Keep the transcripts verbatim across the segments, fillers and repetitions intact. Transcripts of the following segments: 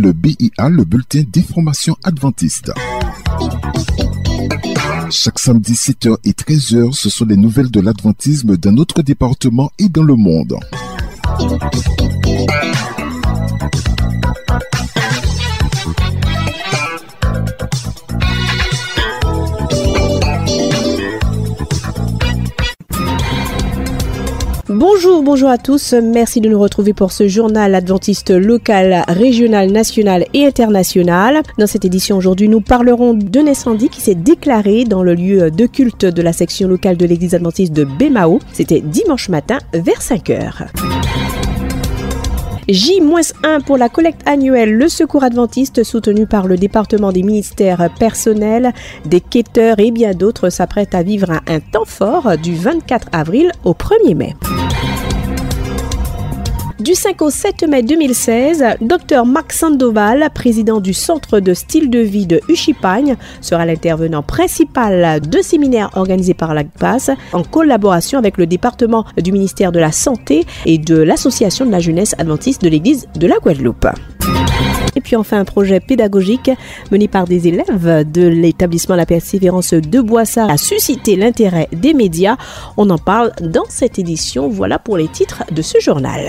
le B I A, le bulletin d'information adventiste. Chaque samedi sept heures et treize heures, ce sont les nouvelles de l'adventisme dans notre département et dans le monde. Bonjour, bonjour à tous. Merci de nous retrouver pour ce journal adventiste local, régional, national et international. Dans cette édition aujourd'hui, nous parlerons d'un incendie qui s'est déclaré dans le lieu de culte de la section locale de l'église adventiste de Bémao. C'était dimanche matin vers cinq heures. J un pour la collecte annuelle Le Secours Adventiste soutenu par le département des ministères personnels, des quêteurs et bien d'autres s'apprête à vivre un temps fort du vingt-quatre avril au premier mai. Du cinq au sept mai deux mille seize, Dr Marc Sandoval, président du Centre de style de vie de Uchipagne, sera l'intervenant principal de séminaires organisés par l'A G P A S en collaboration avec le département du ministère de la Santé et de l'Association de la jeunesse adventiste de l'église de la Guadeloupe. Et puis enfin un projet pédagogique mené par des élèves de l'établissement La Persévérance de Boissard a suscité l'intérêt des médias. On en parle dans cette édition. Voilà pour les titres de ce journal.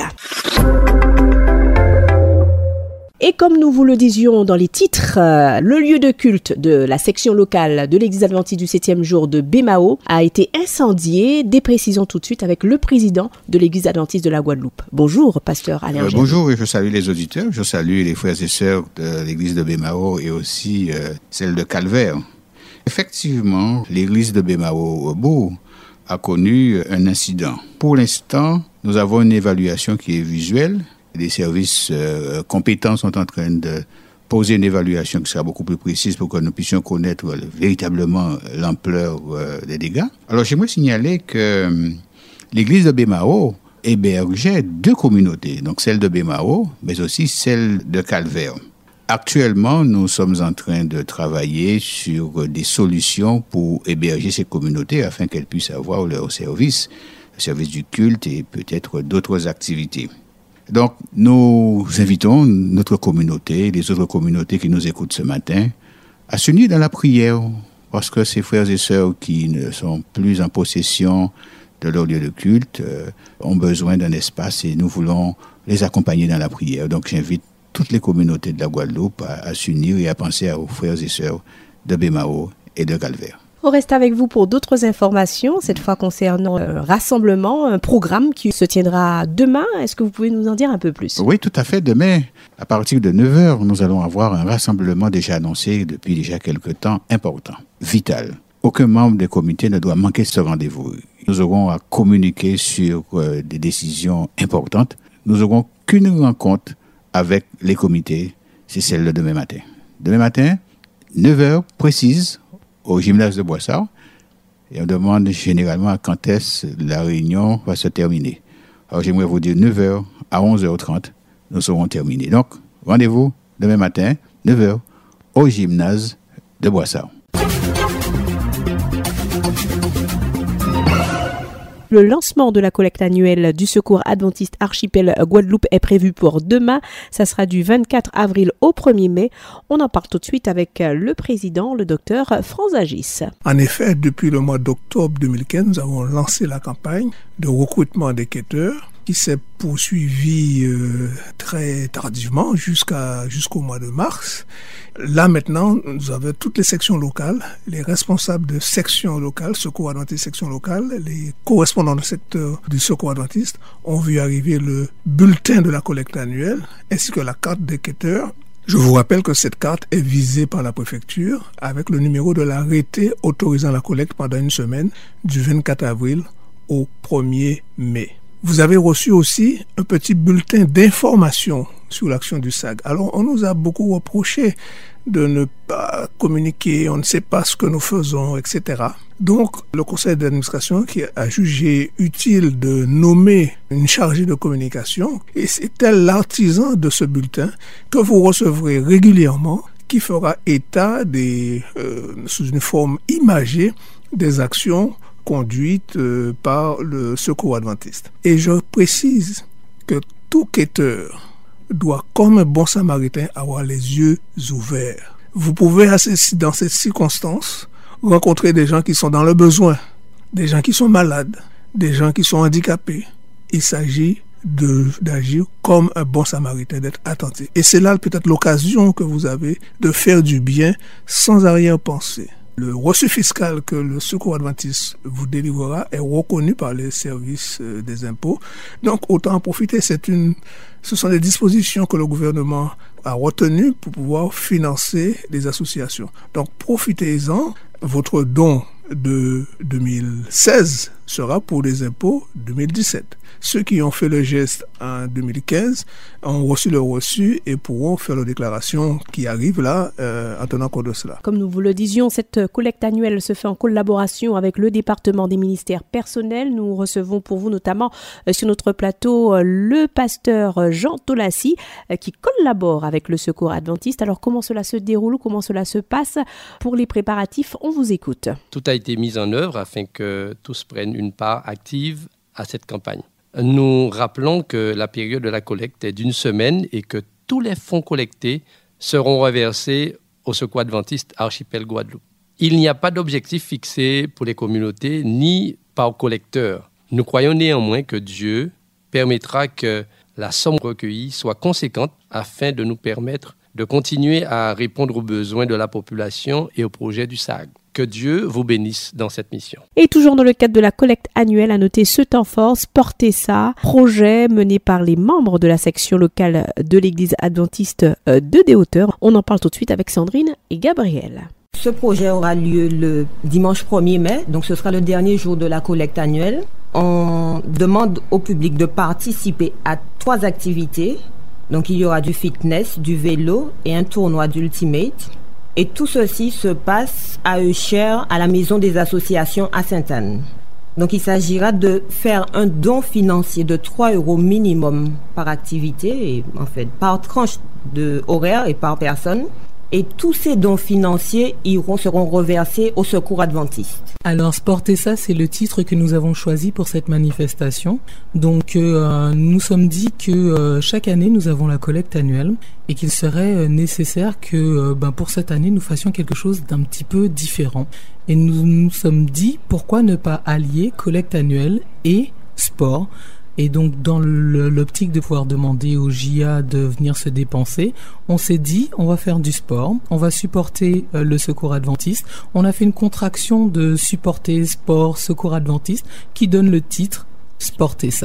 Et comme nous vous le disions dans les titres, euh, le lieu de culte de la section locale de l'église adventiste du septième jour de Bémao a été incendié. Des précisions tout de suite avec le président de l'église adventiste de la Guadeloupe. Bonjour, pasteur Alain. Euh, bonjour, et je salue les auditeurs, je salue les frères et sœurs de l'église de Bémao et aussi euh, celle de Calvaire. Effectivement, l'église de Bémao a connu un incident. Pour l'instant, nous avons une évaluation qui est visuelle. Les services euh, compétents sont en train de poser une évaluation qui sera beaucoup plus précise pour que nous puissions connaître euh, véritablement l'ampleur euh, des dégâts. Alors, j'aimerais signaler que euh, l'église de Bémao hébergeait deux communautés, donc celle de Bémao, mais aussi celle de Calvaire. Actuellement, nous sommes en train de travailler sur des solutions pour héberger ces communautés afin qu'elles puissent avoir leur service, le service du culte et peut-être d'autres activités. Donc, nous invitons notre communauté, les autres communautés qui nous écoutent ce matin, à s'unir dans la prière, parce que ces frères et sœurs qui ne sont plus en possession de leur lieu de culte euh, ont besoin d'un espace et nous voulons les accompagner dans la prière. Donc, j'invite toutes les communautés de la Guadeloupe à, à s'unir et à penser aux frères et sœurs de Bémao et de Calvaire. On reste avec vous pour d'autres informations, cette fois concernant un rassemblement, un programme qui se tiendra demain. Est-ce que vous pouvez nous en dire un peu plus? Oui, tout à fait. Demain, à partir de neuf heures, nous allons avoir un rassemblement déjà annoncé depuis déjà quelque temps, important, vital. Aucun membre des comités ne doit manquer ce rendez-vous. Nous aurons à communiquer sur euh, des décisions importantes. Nous n'aurons qu'une rencontre avec les comités, c'est celle de demain matin. Demain matin, neuf heures précises, au gymnase de Boissard, et on demande généralement quand est-ce la réunion va se terminer. Alors j'aimerais vous dire neuf heures à onze heures trente, nous serons terminés. Donc, rendez-vous demain matin, neuf heures, au gymnase de Boissard. Le lancement de la collecte annuelle du Secours Adventiste Archipel Guadeloupe est prévu pour demain. Ça sera du vingt-quatre avril au premier mai. On en parle tout de suite avec le président, le docteur Franz Agis. En effet, depuis le mois d'octobre deux mille quinze, nous avons lancé la campagne de recrutement des quêteurs qui s'est poursuivie euh, très tardivement jusqu'à, jusqu'au mois de mars. Là maintenant, nous avons toutes les sections locales, les responsables de sections locales, Secours Adventiste section locale, les correspondants de secteur du Secours Adventiste ont vu arriver le bulletin de la collecte annuelle ainsi que la carte des quêteurs. Je vous rappelle que cette carte est visée par la préfecture avec le numéro de l'arrêté autorisant la collecte pendant une semaine du vingt-quatre avril au premier mai. Vous avez reçu aussi un petit bulletin d'information sur l'action du S A G. Alors, on nous a beaucoup reproché de ne pas communiquer, on ne sait pas ce que nous faisons, et cetera. Donc, le conseil d'administration qui a jugé utile de nommer une chargée de communication, et c'est elle l'artisan de ce bulletin que vous recevrez régulièrement, qui fera état des, euh, sous une forme imagée des actions conduite euh, par le Secours Adventiste. Et je précise que tout quêteur doit, comme un bon samaritain, avoir les yeux ouverts. Vous pouvez, dans cette circonstance, rencontrer des gens qui sont dans le besoin, des gens qui sont malades, des gens qui sont handicapés. Il s'agit de, d'agir comme un bon samaritain, d'être attentif. Et c'est là peut-être l'occasion que vous avez de faire du bien sans arrière-pensée. Le reçu fiscal que le Secours adventiste vous délivrera est reconnu par les services des impôts. Donc, autant en profiter. C'est une, ce sont des dispositions que le gouvernement a retenues pour pouvoir financer les associations. Donc, profitez-en. Votre don de deux mille seize sera pour les impôts deux mille dix-sept. Ceux qui ont fait le geste en deux mille quinze ont reçu le reçu et pourront faire la déclaration qui arrive là euh, en tenant compte de cela. Comme nous vous le disions, cette collecte annuelle se fait en collaboration avec le département des ministères personnels. Nous recevons pour vous notamment euh, sur notre plateau euh, le pasteur Jean Tolassi euh, qui collabore avec le Secours adventiste. Alors comment cela se déroule, comment cela se passe pour les préparatifs? On vous écoute. Tout a été mis en œuvre afin que tous prennent une part active à cette campagne. Nous rappelons que la période de la collecte est d'une semaine et que tous les fonds collectés seront reversés au Secours adventiste Archipel Guadeloupe. Il n'y a pas d'objectif fixé pour les communautés ni par collecteur. Nous croyons néanmoins que Dieu permettra que la somme recueillie soit conséquente afin de nous permettre de continuer à répondre aux besoins de la population et aux projets du S A G. Que Dieu vous bénisse dans cette mission. Et toujours dans le cadre de la collecte annuelle, à noter ce temps fort, Portez ça, projet mené par les membres de la section locale de l'église adventiste de Des-Hauteurs. On en parle tout de suite avec Sandrine et Gabriel. Ce projet aura lieu le dimanche premier mai, donc ce sera le dernier jour de la collecte annuelle. On demande au public de participer à trois activités. Donc il y aura du fitness, du vélo et un tournoi d'Ultimate. Et tout ceci se passe à Eucher, à la maison des associations à Sainte-Anne. Donc il s'agira de faire un don financier de trois euros minimum par activité, et en fait par tranche de horaire et par personne. Et tous ces dons financiers iront, seront reversés au Secours adventiste. Alors, Portez ça, c'est le titre que nous avons choisi pour cette manifestation. Donc, euh, nous sommes dit que euh, chaque année, nous avons la collecte annuelle et qu'il serait euh, nécessaire que euh, ben, pour cette année, nous fassions quelque chose d'un petit peu différent. Et nous nous sommes dit, pourquoi ne pas allier collecte annuelle et sport ? Et donc, dans le, l'optique de pouvoir demander au J A de venir se dépenser, on s'est dit, on va faire du sport, on va supporter euh, le Secours adventiste. On a fait une contraction de supporter sport, Secours adventiste, qui donne le titre « Portez ça ».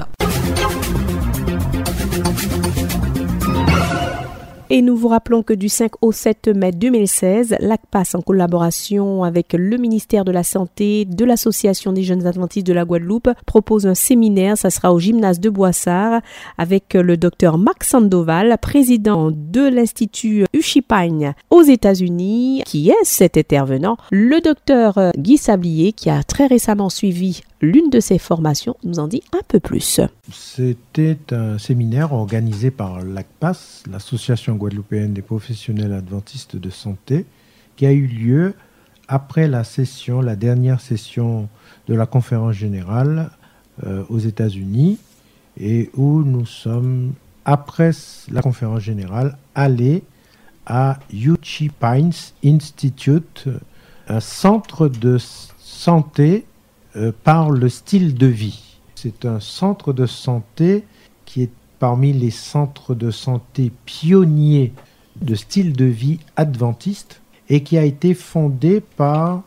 Et nous vous rappelons que du cinq au sept mai deux mille seize, l'A C P A S, en collaboration avec le ministère de la Santé, de l'Association des jeunes adventistes de la Guadeloupe, propose un séminaire. Ça sera au gymnase de Boissard avec le docteur Marc Sandoval, président de l'Institut Ushipagne aux États-Unis, qui est cet intervenant. Le docteur Guy Sablier, qui a très récemment suivi l'une de ces formations, nous en dit un peu plus. C'était un séminaire organisé par l'A C P A S, l'Association guadeloupéenne des professionnels adventistes de santé, qui a eu lieu après la session, la dernière session de la conférence générale euh, aux États-Unis, et où nous sommes, après la conférence générale, allés à Ushipagne Institute, un centre de santé euh, par le style de vie. C'est un centre de santé qui est parmi les centres de santé pionniers de style de vie adventiste et qui a été fondé par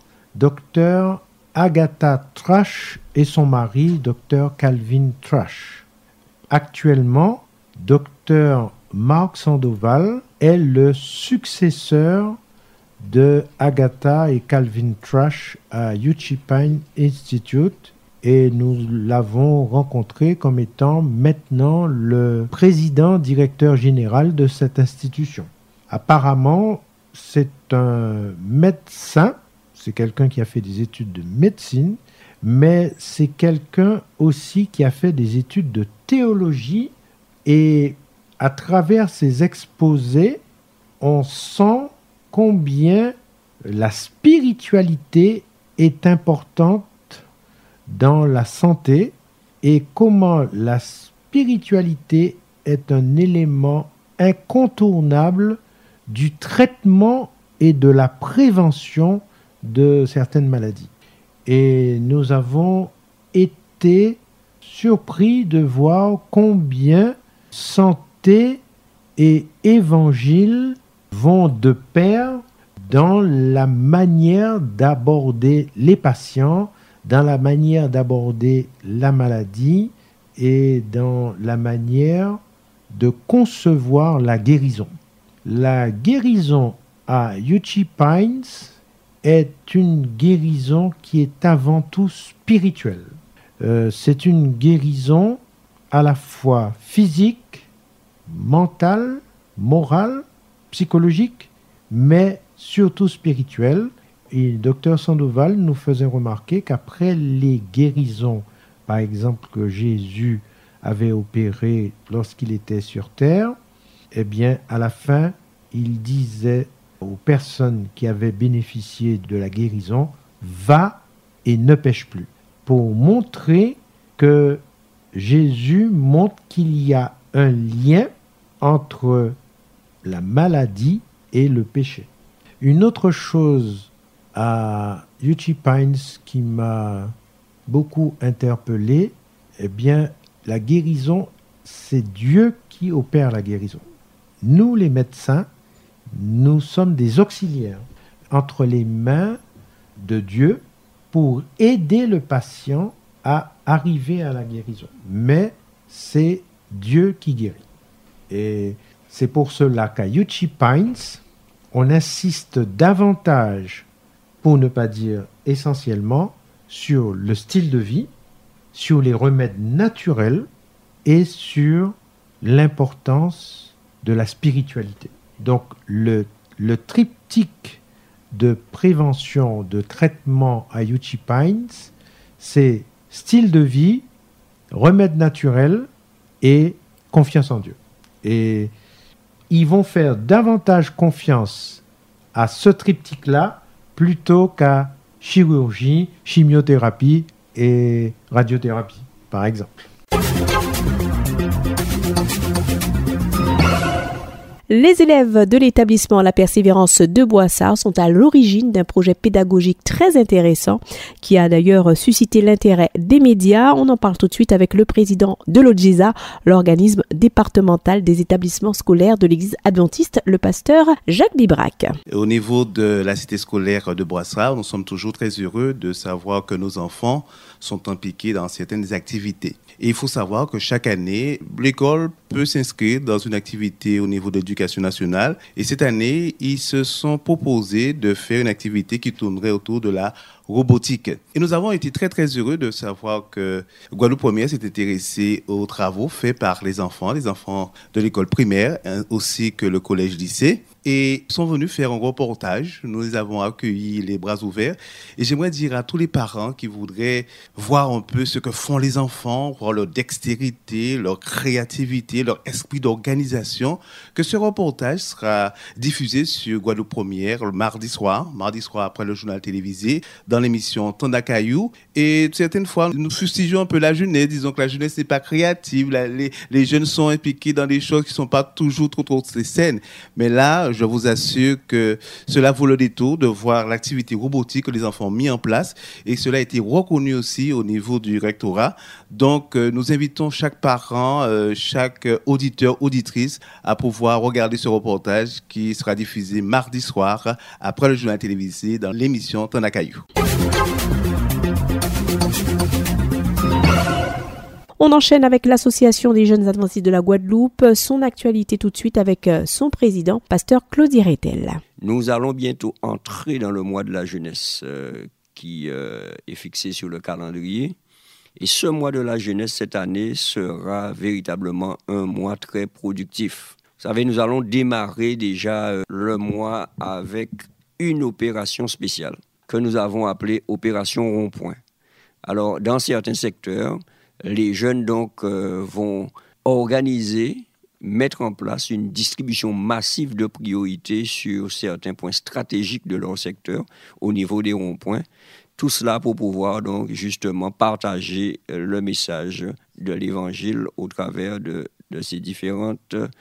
Dr Agatha Trash et son mari, Dr Calvin Trash. Actuellement, Dr Marc Sandoval est le successeur de Agatha et Calvin Trash à Ushipagne Institute, et nous l'avons rencontré comme étant maintenant le président directeur général de cette institution. Apparemment, c'est un médecin, c'est quelqu'un qui a fait des études de médecine, mais c'est quelqu'un aussi qui a fait des études de théologie, et à travers ses exposés, on sent combien la spiritualité est importante dans la santé et comment la spiritualité est un élément incontournable du traitement et de la prévention de certaines maladies. Et nous avons été surpris de voir combien santé et évangile vont de pair dans la manière d'aborder les patients, dans la manière d'aborder la maladie et dans la manière de concevoir la guérison. La guérison à Uchee Pines est une guérison qui est avant tout spirituelle. Euh, c'est une guérison à la fois physique, mentale, morale, psychologique, mais surtout spirituelle. Et le docteur Sandoval nous faisait remarquer qu'après les guérisons, par exemple, que Jésus avait opérées lorsqu'il était sur terre, eh bien, à la fin, il disait aux personnes qui avaient bénéficié de la guérison, « Va et ne pêche plus », pour montrer que Jésus montre qu'il y a un lien entre la maladie et le péché. Une autre chose à Uchee Pines qui m'a beaucoup interpellé, eh bien, la guérison, c'est Dieu qui opère la guérison. Nous, les médecins, nous sommes des auxiliaires entre les mains de Dieu pour aider le patient à arriver à la guérison. Mais c'est Dieu qui guérit. Et c'est pour cela qu'à Uchee Pines, on insiste davantage, pour ne pas dire essentiellement, sur le style de vie, sur les remèdes naturels et sur l'importance de la spiritualité. Donc le, le triptyque de prévention, de traitement à Uchee Pines, c'est style de vie, remèdes naturels et confiance en Dieu. Et ils vont faire davantage confiance à ce triptyque-là plutôt qu'à chirurgie, chimiothérapie et radiothérapie, par exemple. Les élèves de l'établissement La Persévérance de Boissard sont à l'origine d'un projet pédagogique très intéressant qui a d'ailleurs suscité l'intérêt des médias. On en parle tout de suite avec le président de l'O D G E S A, l'organisme départemental des établissements scolaires de l'Église adventiste, le pasteur Jacques Bibrac. Au niveau de la cité scolaire de Boissard, nous sommes toujours très heureux de savoir que nos enfants sont impliqués dans certaines activités. Et il faut savoir que chaque année, l'école peut s'inscrire dans une activité au niveau de l'éducation nationale. Et cette année, ils se sont proposés de faire une activité qui tournerait autour de la robotique. Et nous avons été très très heureux de savoir que Guadeloupe Première s'est intéressée aux travaux faits par les enfants, les enfants de l'école primaire, ainsi que le collège-lycée. Et sont venus faire un reportage. Nous les avons accueillis les bras ouverts. Et j'aimerais dire à tous les parents qui voudraient voir un peu ce que font les enfants, voir leur dextérité, leur créativité, leur esprit d'organisation, que ce reportage sera diffusé sur Guadeloupe Première le mardi soir, mardi soir après le journal télévisé, dans l'émission Tandakayou. Et certaines fois, nous fustigeons un peu la jeunesse, disons que la jeunesse n'est pas créative, la, les, les jeunes sont impliqués dans des choses qui ne sont pas toujours trop, trop saines. Mais là, je vous assure que cela vaut le détour de voir l'activité robotique que les enfants ont mis en place et cela a été reconnu aussi au niveau du rectorat. Donc, euh, nous invitons chaque parent, euh, chaque auditeur, auditrice à pouvoir regarder ce reportage qui sera diffusé mardi soir après le journal télévisé dans l'émission Tandakayou. On enchaîne avec l'Association des jeunes adventistes de la Guadeloupe. Son actualité tout de suite avec son président, pasteur Claudie Rétel. Nous allons bientôt entrer dans le mois de la jeunesse euh, qui euh, est fixé sur le calendrier. Et ce mois de la jeunesse cette année sera véritablement un mois très productif. Vous savez, nous allons démarrer déjà euh, le mois avec une opération spéciale que nous avons appelée Opération Rond-Point. Alors, dans certains secteurs, les jeunes donc euh, vont organiser, mettre en place une distribution massive de priorités sur certains points stratégiques de leur secteur au niveau des ronds-points. Tout cela pour pouvoir donc justement partager le message de l'Évangile au travers de, de ces différentes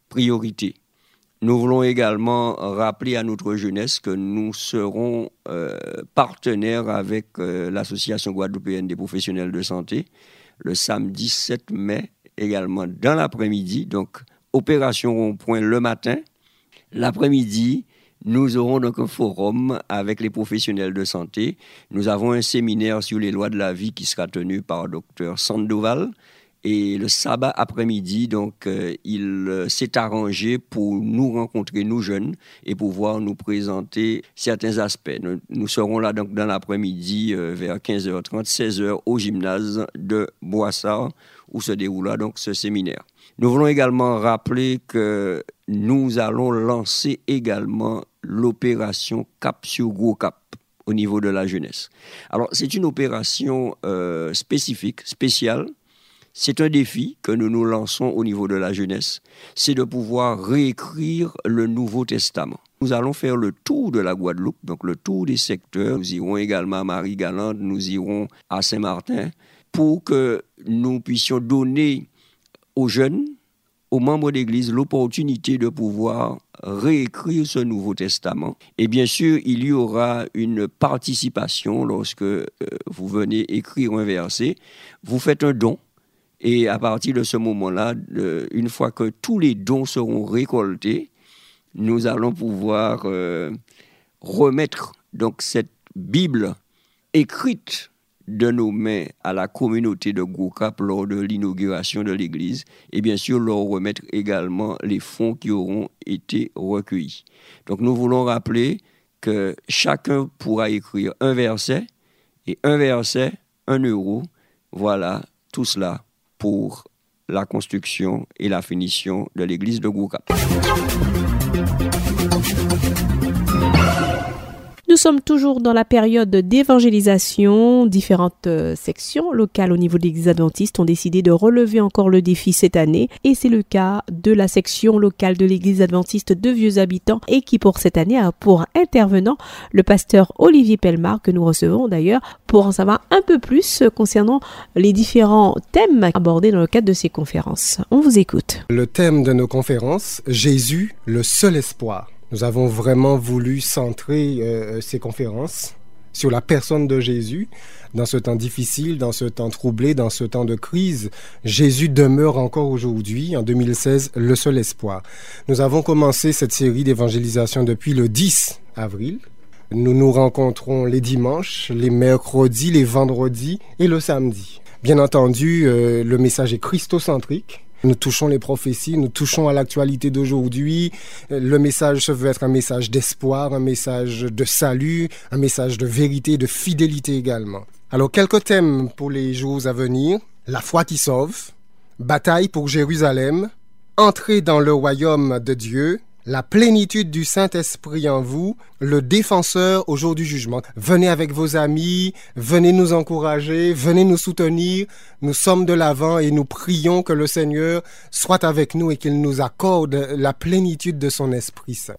priorité. Nous voulons également rappeler à notre jeunesse que nous serons euh, partenaires avec euh, l'Association guadeloupéenne des professionnels de santé le samedi sept mai, également dans l'après-midi. Donc, opération rond-point le matin. L'après-midi, nous aurons donc un forum avec les professionnels de santé. Nous avons un séminaire sur les lois de la vie qui sera tenu par docteur Sandoval. Et le sabbat après-midi, donc, euh, il euh, s'est arrangé pour nous rencontrer, nous jeunes, et pouvoir nous présenter certains aspects. Nous, nous serons là donc dans l'après-midi euh, vers quinze heures trente, seize heures au gymnase de Boissard, où se déroulera donc ce séminaire. Nous voulons également rappeler que nous allons lancer également l'opération Cap sur Gros Cap au niveau de la jeunesse. Alors, c'est une opération euh, spécifique, spéciale. C'est un défi que nous nous lançons au niveau de la jeunesse, c'est de pouvoir réécrire le Nouveau Testament. Nous allons faire le tour de la Guadeloupe, donc le tour des secteurs. Nous irons également à Marie-Galante, nous irons à Saint-Martin, pour que nous puissions donner aux jeunes, aux membres d'Église, l'opportunité de pouvoir réécrire ce Nouveau Testament. Et bien sûr, il y aura une participation lorsque euh, vous venez écrire un verset. Vous faites un don. Et à partir de ce moment-là, euh, une fois que tous les dons seront récoltés, nous allons pouvoir euh, remettre donc cette Bible écrite de nos mains à la communauté de Gros Cap lors de l'inauguration de l'église et bien sûr leur remettre également les fonds qui auront été recueillis. Donc nous voulons rappeler que chacun pourra écrire un verset et un verset, un euro, voilà tout cela pour la construction et la finition de l'église de Gros Cap. Nous sommes toujours dans la période d'évangélisation. Différentes euh, sections locales au niveau de l'Église adventiste ont décidé de relever encore le défi cette année. Et c'est le cas de la section locale de l'Église adventiste de Vieux Habitants et qui pour cette année a pour intervenant le pasteur Olivier Pellemard que nous recevons d'ailleurs pour en savoir un peu plus concernant les différents thèmes abordés dans le cadre de ces conférences. On vous écoute. Le thème de nos conférences, Jésus, le seul espoir. Nous avons vraiment voulu centrer euh, ces conférences sur la personne de Jésus. Dans ce temps difficile, dans ce temps troublé, dans ce temps de crise, Jésus demeure encore aujourd'hui, en deux mille seize, le seul espoir. Nous avons commencé cette série d'évangélisation depuis le dix avril. Nous nous rencontrons les dimanches, les mercredis, les vendredis et le samedi. Bien entendu, euh, le message est christocentrique. Nous touchons les prophéties, nous touchons à l'actualité d'aujourd'hui. Le message se veut être un message d'espoir, un message de salut, un message de vérité, de fidélité également. Alors, quelques thèmes pour les jours à venir. La foi qui sauve, bataille pour Jérusalem, entrer dans le royaume de Dieu, la plénitude du Saint-Esprit en vous, le défenseur au jour du jugement. Venez avec vos amis, venez nous encourager, venez nous soutenir. Nous sommes de l'avant et nous prions que le Seigneur soit avec nous et qu'il nous accorde la plénitude de son Esprit Saint.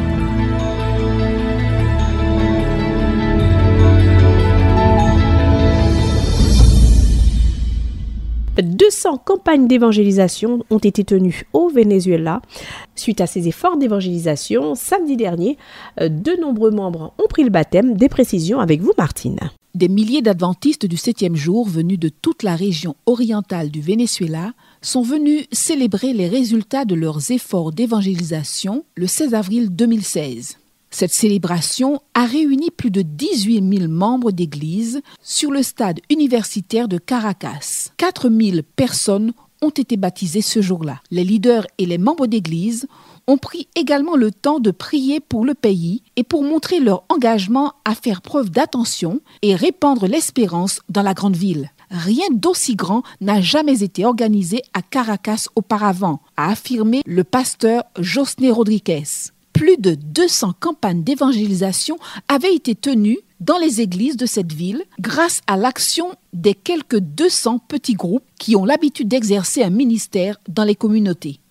deux cents campagnes d'évangélisation ont été tenues au Venezuela. Suite à ces efforts d'évangélisation, samedi dernier, de nombreux membres ont pris le baptême. Des précisions avec vous, Martine. Des milliers d'adventistes du septième jour venus de toute la région orientale du Venezuela sont venus célébrer les résultats de leurs efforts d'évangélisation le seize avril deux mille seize. Cette célébration a réuni plus de dix-huit mille membres d'église sur le stade universitaire de Caracas. quatre mille personnes ont été baptisées ce jour-là. Les leaders et les membres d'église ont pris également le temps de prier pour le pays et pour montrer leur engagement à faire preuve d'attention et répandre l'espérance dans la grande ville. Rien d'aussi grand n'a jamais été organisé à Caracas auparavant, a affirmé le pasteur Josné Rodriguez. Plus de deux cents campagnes d'évangélisation avaient été tenues dans les églises de cette ville grâce à l'action des quelques deux cents petits groupes qui ont l'habitude d'exercer un ministère dans les communautés.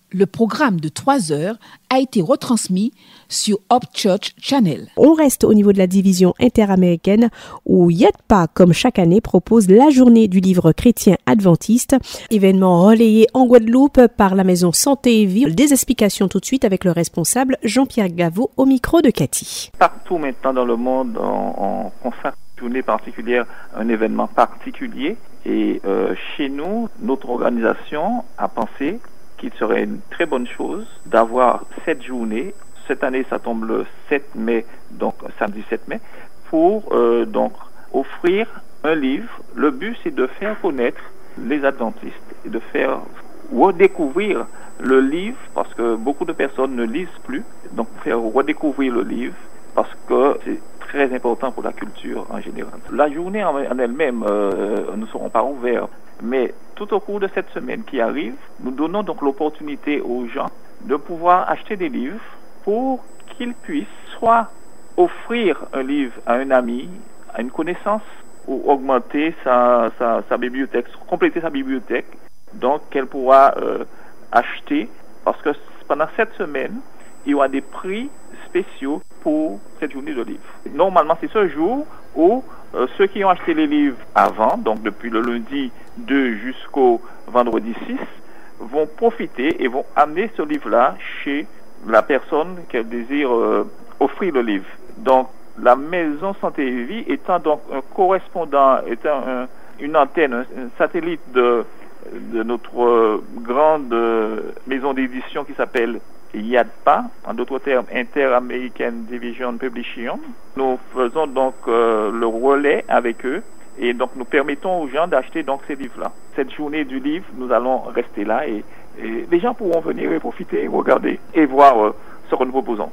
Le programme de trois heures a été retransmis sur Hope Church Channel. On reste au niveau de la division interaméricaine où Y A D P A, comme chaque année, propose la journée du livre chrétien adventiste, événement relayé en Guadeloupe par la maison Santé et Vie. Des explications tout de suite avec le responsable Jean-Pierre Gaveau au micro de Cathy. Partout maintenant dans le monde, on, on consacre une journée particulière, un événement particulier. Et euh, chez nous, notre organisation a pensé qu'il serait une très bonne chose d'avoir cette journée. Cette année, ça tombe le sept mai, donc samedi sept mai, pour euh, donc offrir un livre. Le but, c'est de faire connaître les adventistes et de faire redécouvrir le livre, parce que beaucoup de personnes ne lisent plus. Donc, faire redécouvrir le livre, parce que c'est très important pour la culture en général. La journée en, en elle-même, euh, nous ne serons pas ouverts, mais tout au cours de cette semaine qui arrive, nous donnons donc l'opportunité aux gens de pouvoir acheter des livres pour qu'ils puissent soit offrir un livre à un ami, à une connaissance, ou augmenter sa, sa, sa bibliothèque, compléter sa bibliothèque, donc qu'elle pourra euh, acheter, parce que pendant cette semaine, il y aura des prix spéciaux pour cette journée de livres. Normalement, c'est ce jour où euh, ceux qui ont acheté les livres avant, donc depuis le lundi deux jusqu'au vendredi six, vont profiter et vont amener ce livre-là chez la personne qu'elle désire euh, offrir le livre. Donc, la maison Santé et Vie étant donc un correspondant, étant un, une antenne, un, un satellite de, de notre euh, grande euh, maison d'édition qui s'appelle Y A D P A, en d'autres termes Inter-American Division Publishing. Nous faisons donc euh, le relais avec eux et donc nous permettons aux gens d'acheter donc ces livres-là. Cette journée du livre, nous allons rester là et, et les gens pourront venir et profiter, regarder et voir euh, ce que nous proposons.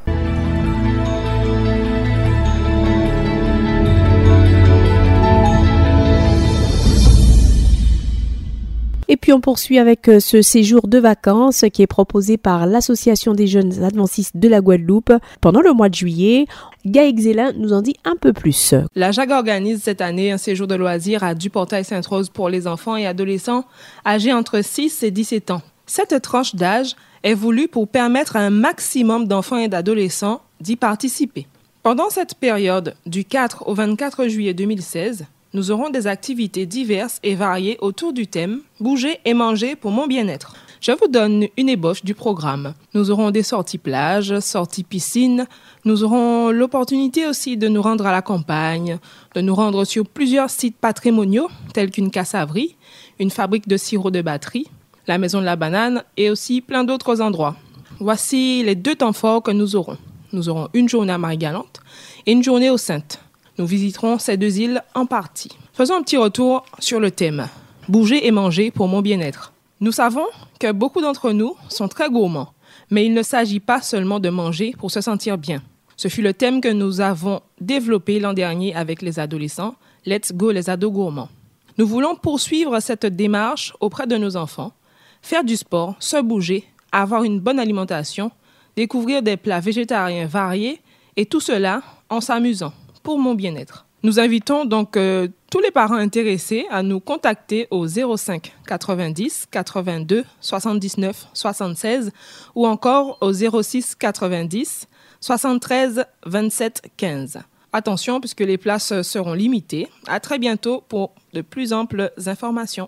Et puis on poursuit avec ce séjour de vacances qui est proposé par l'Association des jeunes adventistes de la Guadeloupe pendant le mois de juillet. Gaël Xélin nous en dit un peu plus. La J A G organise cette année un séjour de loisirs à Duportail-Sainte-Rose pour les enfants et adolescents âgés entre six et dix-sept ans. Cette tranche d'âge est voulue pour permettre à un maximum d'enfants et d'adolescents d'y participer. Pendant cette période, du quatre au vingt-quatre juillet deux mille seize, nous aurons des activités diverses et variées autour du thème « Bouger et manger pour mon bien-être ». Je vous donne une ébauche du programme. Nous aurons des sorties plage, sorties piscine. Nous aurons l'opportunité aussi de nous rendre à la campagne, de nous rendre sur plusieurs sites patrimoniaux tels qu'une cassaverie, une fabrique de sirop de batterie, la maison de la banane et aussi plein d'autres endroits. Voici les deux temps forts que nous aurons. Nous aurons une journée à Marie-Galante et une journée aux Saintes. Nous visiterons ces deux îles en partie. Faisons un petit retour sur le thème « Bouger et manger pour mon bien-être ». Nous savons que beaucoup d'entre nous sont très gourmands, mais il ne s'agit pas seulement de manger pour se sentir bien. Ce fut le thème que nous avons développé l'an dernier avec les adolescents « Let's go les ados gourmands ». Nous voulons poursuivre cette démarche auprès de nos enfants, faire du sport, se bouger, avoir une bonne alimentation, découvrir des plats végétariens variés et tout cela en s'amusant. Pour mon bien-être. Nous invitons donc euh, tous les parents intéressés à nous contacter au zéro cinq quatre-vingt-dix quatre-vingt-deux soixante-dix-neuf soixante-seize ou encore au zéro six quatre-vingt-dix soixante-treize vingt-sept quinze. Attention puisque les places seront limitées. À très bientôt pour de plus amples informations.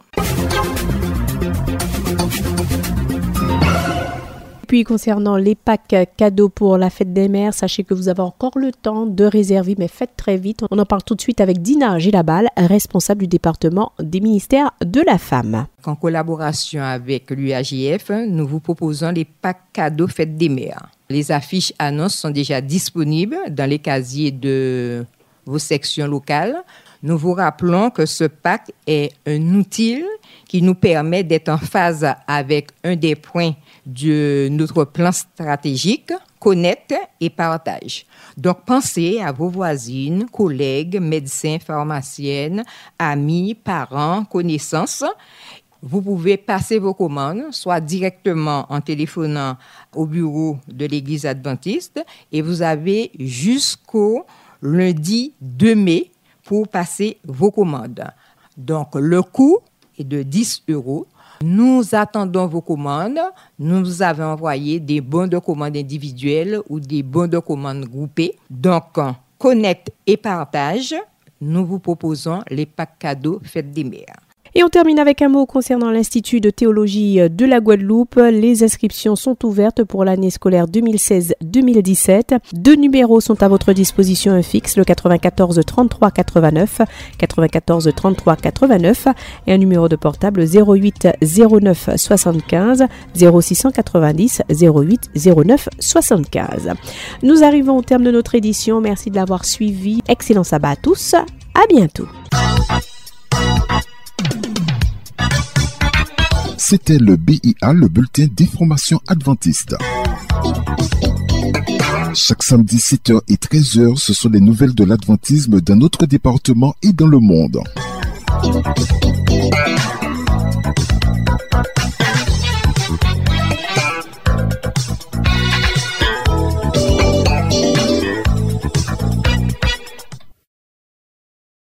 Puis concernant les packs cadeaux pour la fête des mères, sachez que vous avez encore le temps de réserver, mais faites très vite. On en parle tout de suite avec Dina Gilabal, responsable du département des ministères de la femme. En collaboration avec l'U A J F, nous vous proposons les packs cadeaux fête des mères. Les affiches annonces sont déjà disponibles dans les casiers de vos sections locales. Nous vous rappelons que ce pack est un outil qui nous permet d'être en phase avec un des points de notre plan stratégique, connaître et partage. Donc, pensez à vos voisines, collègues, médecins, pharmaciennes, amis, parents, connaissances. Vous pouvez passer vos commandes, soit directement en téléphonant au bureau de l'Église adventiste, et vous avez jusqu'au lundi deux mai pour passer vos commandes. Donc, le coût est de dix euros. Nous attendons vos commandes. Nous vous avons envoyé des bons de commande individuels ou des bons de commande groupés. Donc, connecte et partage. Nous vous proposons les packs cadeaux Fête des Mères. Et on termine avec un mot concernant l'Institut de théologie de la Guadeloupe. Les inscriptions sont ouvertes pour l'année scolaire deux mille seize deux mille dix-sept. Deux numéros sont à votre disposition, un fixe, le quatre-vingt-quatorze trente-trois quatre-vingt-neuf, quatre-vingt-quatorze trente-trois quatre-vingt-neuf, et un numéro de portable zéro huit zéro neuf soixante-quinze zéro six cent quatre-vingt-dix zéro huit zéro neuf soixante-quinze. Nous arrivons au terme de notre édition. Merci de l'avoir suivi. Excellent sabbat à tous. À bientôt. C'était le B I A, le bulletin d'information adventiste. Chaque samedi sept heures et treize heures, ce sont les nouvelles de l'adventisme dans notre département et dans le monde.